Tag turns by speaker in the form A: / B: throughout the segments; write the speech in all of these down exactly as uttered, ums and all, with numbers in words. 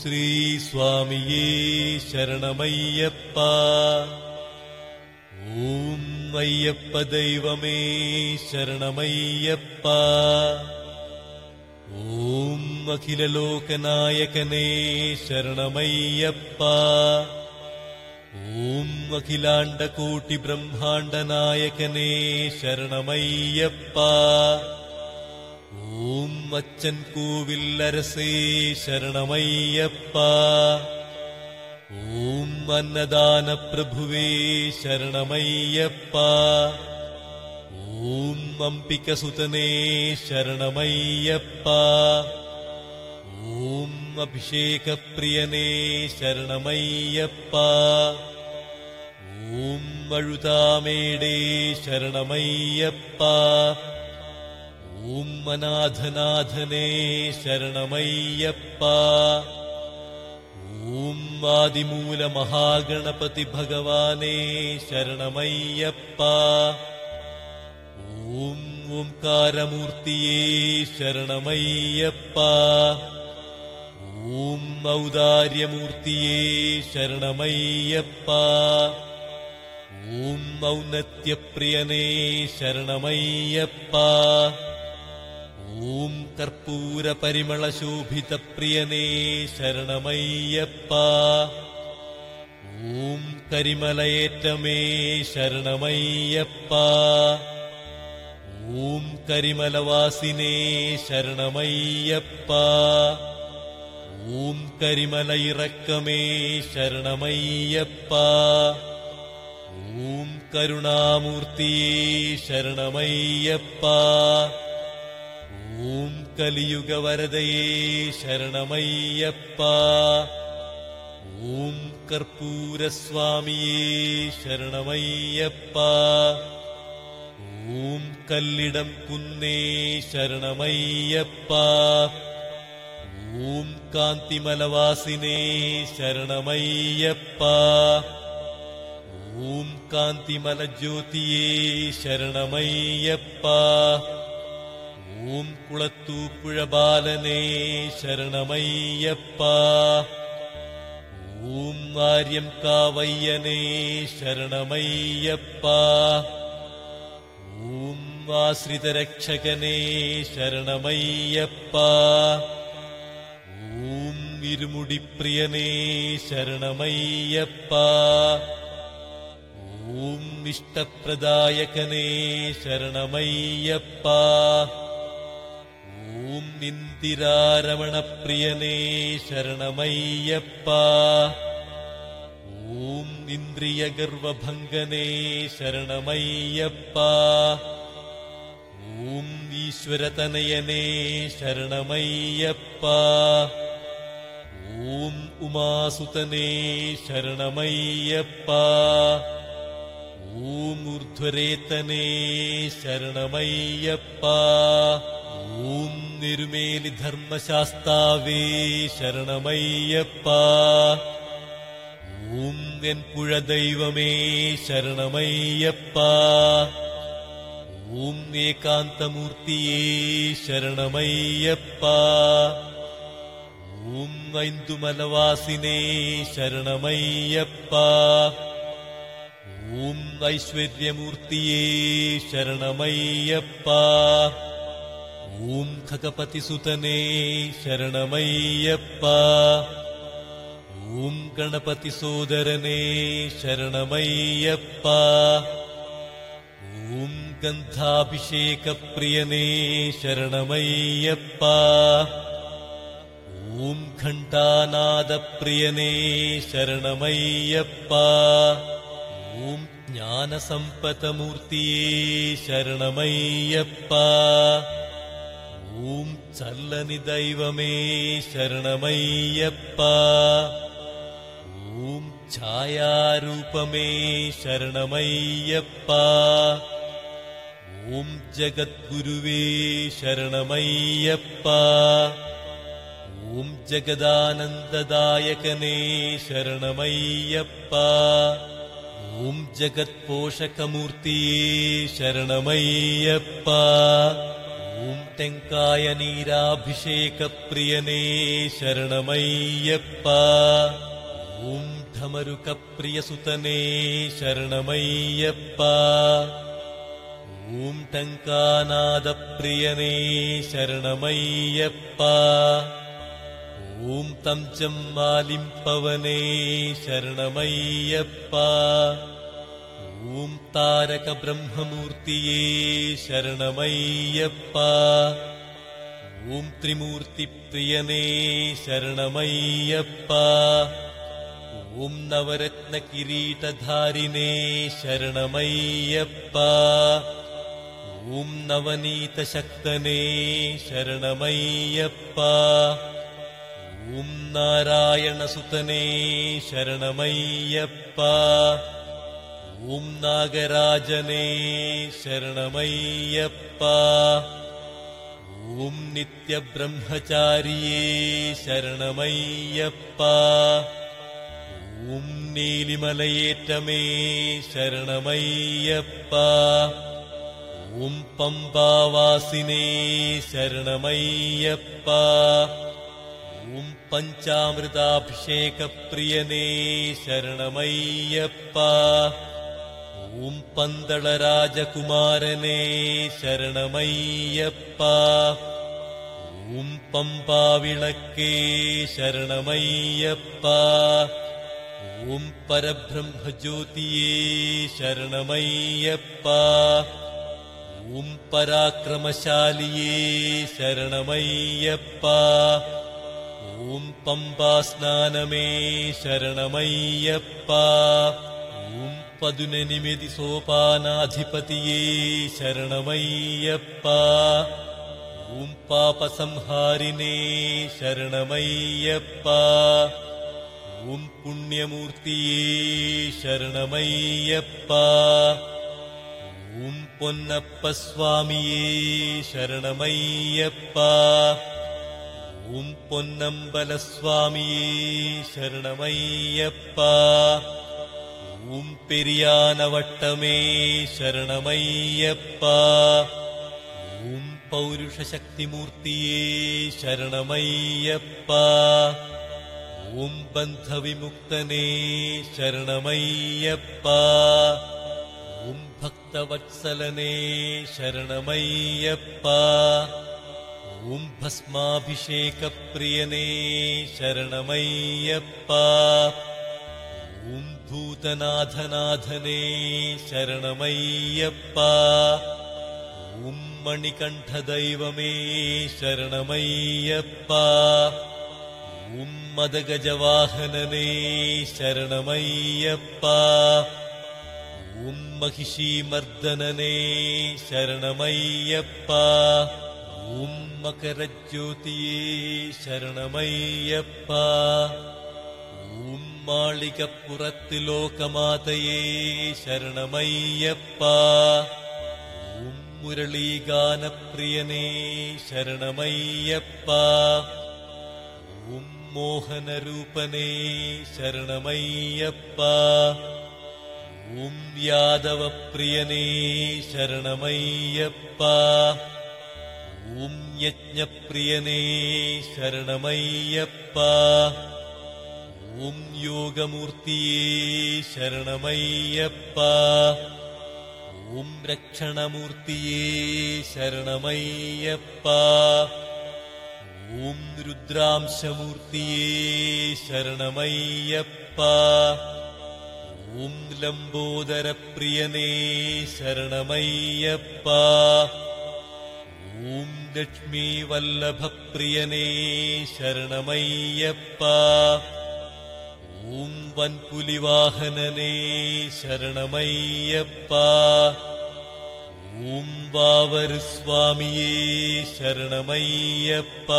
A: ശ്രീ സ്വാമിയേ ശരണമയ്യപ്പ. ഓം അയ്യപ്പ ദൈവമേ ശരണമയ്യപ്പ. ഓം അഖിലലോകനായകനേ ശരണമയ്യപ്പ. ഓം അഖിലാണ്ടകോട്ടി ബ്രഹ്മാണ്ടനായകനേ ശരണമയ്യപ്പ. ഓം അച്ഛൻ കോവിൽ അരസേ ശരണമയ്യപ്പ. ഓം അന്നദാന പ്രഭുവേ ശരണമയ്യപ്പ. ഓം അംബികസുതനേ ശരണമയ്യപ്പ. ഓം അഭിഷേകപ്രിയനേ ശരണമയ്യപ്പ. ഓം അഴുതാമേടേ ശരണമയ്യപ്പ. ഓം അനാഥനാഥനേ ശരണമയ്യപ്പ. ഓം ആദിമൂല മഹാഗണപതി ഭഗവാനേ ശരണമയ്യപ്പ. ഓം ഓംകാരമൂർത്തിയേ ശരണമയ്യപ്പ. ഓം ഔദാര്യമൂർത്തിയേ ശരണമയ്യപ്പ. ഓം ഔന്നത്യപ്രിയനേ ശരണമയ്യപ്പ. ഓം കർപ്പൂരപരിമളശോഭിതപ്രിയനേ ശരണമയ്യപ്പ. ഓം കരിമലയേറ്റമേ ശരണമയ്യപ്പ. ഓം കരിമലവാസിനേ ശരണമയ്യപ്പ. ഓം കരിമലയിറക്കമേ ശരണമയ്യപ്പ. ഓം കരുണാമൂർത്തിയേ ശരണമയ്യപ്പ. ഓം കലിയുഗവരദയേ ശരണമയ്യപ്പ. ഓം കർപ്പൂരസ്വാമിയേ ശരണമയ്യപ്പ. ഓം കല്ലിടം കുന്നേ ശരണമയ്യപ്പ. ഓം കാന്തിമലവാസിനേ ശരണമയ്യപ്പ. ഓം കാന്തിമലജ്യോതിയേ ശരണമയ്യപ്പ. ഓം കുളത്തൂപ്പുഴബാലനേ ശരണമയ്യപ്പ. ഓം ആര്യം കാവയ്യനേ ശരണമയ്യപ്പ. ഓം ആശ്രിതരക്ഷകനേ ശരണമയ്യപ്പ. ഓം ഇരുമുടിപ്രിയനേ ശരണമയ്യപ്പ. ഓം ഇഷ്ടപ്രദായകനേ ശരണമയ്യപ്പ. ഓം ഇന്ദിരാരമണപ്രിയനേ ശരണമയ്യപ്പ. ഓം ഇന്ദ്രിയഗർവഭംഗനേ ശരണമയ്യപ്പ. ഓം ഈശ്വരതനയനേ ശരണമയ്യപ്പ. ഓം ഉമാസുതനേ ശരണമയ്യപ്പ. ഓം ഊർധ്വരേതനേ ശരണമയ്യപ്പ. ഓം നിരുമേലി ധർമ്മശാസ്താവേ ശരണമയ്യപ്പ. ഓം എൻ പുഴദൈവമേ ശരണമയ്യപ്പ. ഓം ഏകാന്തമൂർത്തിയേ ശരണമയ്യപ്പ. ഓം ഐന്ദുമലവാസിനേ ശരണമയ്യപ്പ. ഓം ഐശ്വര്യമൂർത്തിയേ ശരണമയ്യപ്പ. ഓം ഖഗപതിസുതനേ ശരണമയ്യപ്പ. ഓം ഗണപതിസോദരനേ ശരണമയ്യപ്പ. ഓം ഗന്ധാഭിഷേകപ്രിയനേ ശരണമയ്യപ്പ. ഓം ഘണ്ടാനാദപ്രിയനേ ശരണമയ്യപ്പ. ഓം ജ്ഞാനസമ്പതമൂർത്തിയേ ശരണമയ്യപ്പ. ഓം ചല്ലനിദൈവമേ ശരണമയ്യപ്പ. ഓം ഛായാരൂപമേ ശരണമയ്യപ്പ. ഓം ജഗദ്ഗുരുവേ ശരണമയ്യപ്പ. ഓം ജഗദാനന്ദദായകനേ ശരണമയ്യപ്പ. ഓം ജഗത്പോഷകമൂർത്തിയേ ശരണമയ്യപ്പ. ഓം തെങ്കായ നീരാഭിഷേകപ്രിയനേ ശരണമയ്യപ്പ. ഓം ധമരുകപ്രിയസുതനേ ശരണമയ്യപ്പ. ഓം ടങ്കാനാദപ്രിയനേ ശരണമയ്യപ്പ. ഓം തം ചമ്മാലിംപവനേ ശരണമയ്യപ്പ. ഓം താരകബ്രഹ്മമൂർത്തിയേ ശരണമയ്യപ്പ. ഓം ത്രിമൂർത്തിപ്രിയനേ ശരണമയ്യപ്പ. ഓം നവരത്നകിരീടധാരിണേ ശരണമയ്യപ്പ. ഓം നവനീതശക്തനേ ശരണമയ്യപ്പ. ഓം നാരായണസുതനേ ശരണമയ്യപ്പ. ഓം നാഗരാജനേ ശരണമയ്യപ്പ. ഓം നിത്യബ്രഹ്മചാരിയേ ശരണമയ്യപ്പ. ഓം നീലിമലയേറ്റമേ ശരണമയ്യപ്പ. ഓം പമ്പാവാസിനേ ശരണമയ്യപ്പ. ഓം പഞ്ചാമൃതാഭിഷേകപ്രിയനേ ശരണമയ്യപ്പ. ഓം പന്തളരാജകുമാരനേ ശരണമയ്യപ്പ. ഓം പമ്പാവിളക്കേ ശരണമയ്യപ്പ. ഓം പരബ്രഹ്മജ്യോതിയേ ശരണമയ്യപ്പ. ഓം പരാക്രമശാലിയേ ശരണമയ്യപ്പ. ഓം പമ്പാസ്നാനമേ ശരണമയ്യപ്പ. ഓം പതിനെനിമിതി സോപാനാധിപതിയേ ശരണമയ്യപ്പ. ഓം പാപസംഹാരിണേ ശരണമയ്യപ്പ. ഓം പുണ്യമൂർത്തിയേ ശരണമയ്യപ്പ. ഓം പൊന്നപ്പസ്വാമിയേ ശരണമയ്യപ്പ. ഓം പൊന്നമ്പലസ്വാമിയേ ശരണമയ്യപ്പ. ഓം പെരിയാനവട്ടമേ ശരണമയ്യപ്പ. ഓം പൗരുഷശക്തിമൂർത്തിയേ ശരണമയ്യപ്പ. ഓം ബന്ധവിമുക്തനേ ശരണമയ്യപ്പ. ഓം ഭക്തവത്സലനേ ശരണമയ്യപ്പ. ഓം ഭസ്മാഭിഷേകപ്രിയനേ ശരണമയ്യപ്പ. ഓം ഭൂതനാഥനാഥനേ ശരണമയ്യപ്പ. ഓം മണികണ്ഠദൈവമേ ശരണമയ്യപ്പ. ഓം മദഗജവാഹനനേ ശരണമയ്യപ്പ. ഓം മഹിഷീമർദ്ദനനേ ശരണമയ്യപ്പ. ഓം മകരജ്യോതിയേ ശരണമയ്യപ്പ. ഓം മാളികപ്പുറത്ത് ലോകമാതയേ ശരണമയ്യപ്പ. ഓം മുരളീഗാനപ്രിയനേ ശരണമയ്യപ്പ. ഓം മോഹനരൂപനേ ശരണമയ്യപ്പ. ഓം യാദവപ്രിയനേ ശരണമയ്യപ്പ. ഓം യജ്ഞപ്രിയനേ ശരണമയ്യപ്പ. ഓം യോഗമൂർത്തിയേ ശരണമയ്യപ്പ. ഓം രക്ഷണമൂർത്തിയേ ശരണമയ്യപ്പ. ഓം രുദ്രാംശമൂർത്തിയേ ശരണമയ്യപ്പ. ഓം ലംബോദരപ്രിയനേ ശരണമയ്യപ്പ. ഓം ലക്ഷ്മീവല്ലഭപ്രിയനേ ശരണമയ്യപ്പ. ഓം വൻപുലിവാഹനനേ ശരണമയ്യപ്പ. ഓം വാവരുസ്വാമിയേ ശരണമയ്യപ്പ.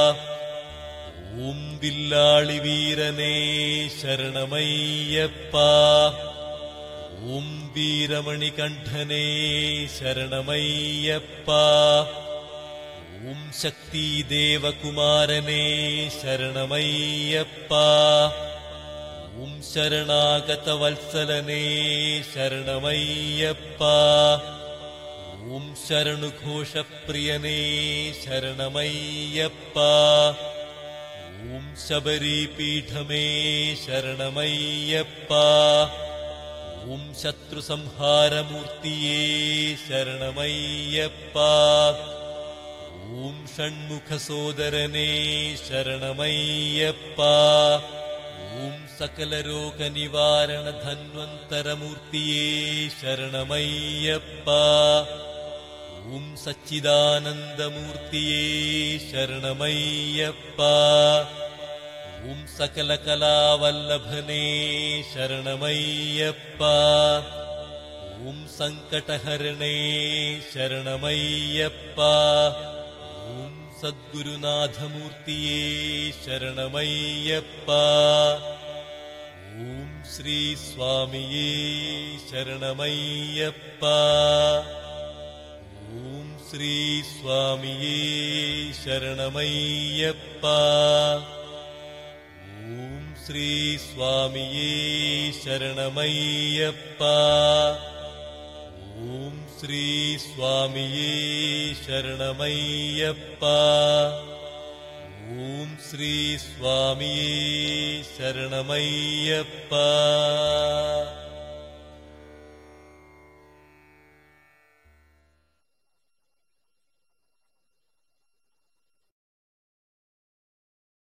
A: ഓം വില്ലാളിവീരനേ ശരണമയ്യപ്പ. ഓം വീരമണികണ്ഠനേ ശരണമയ്യപ്പ. ഓം ശക്തിദേവകുമാരനേ ശരണമയ്യപ്പ. ഓം ശരണാഗതവത്സലനേ ശരണമയ്യപ്പ. ഓം ശരണുഘോഷപ്രിയനേ ശരണമയ്യപ്പ. ഓം ശബരീപീഠമേ ശരണമയ്യപ്പ. ഓം ശത്രുസംഹാരമൂർത്തിയേ ശരണമയ്യപ്പ. ഓം ഷൺമുഖസോദരനേ ശരണമയ്യപ്പ. ഓം സകലരോഗനിവാരണധന്വന്തരമൂർത്തിയേ ശരണമയ്യപ്പ. ഓം സച്ചിദാനന്ദമൂർത്തിയേ ശരണമയ്യപ്പ. ഓം സകലകലാവല്ലഭനേ ശരണമയ്യപ്പ. ഓം സങ്കടഹരണേ ശരണമയ്യപ്പ. ഓം സദ്ഗുരുനാഥമൂർത്തിയേ ശരണമയ്യപ്പ. ഓം ശ്രീ സ്വാമിയേ ശരണമയ്യപ്പ. ഓം ശ്രീ സ്വാമിയേ ശരണമയ്യപ്പ. ഓം ശ്രീ സ്വാമിയേ ശരണമയ്യപ്പ. ഓം ശ്രീ സ്വാമിയേ ശരണമയ്യപ്പ. ഓം ശ്രീ സ്വാമിയേ ശരണമയ്യപ്പ.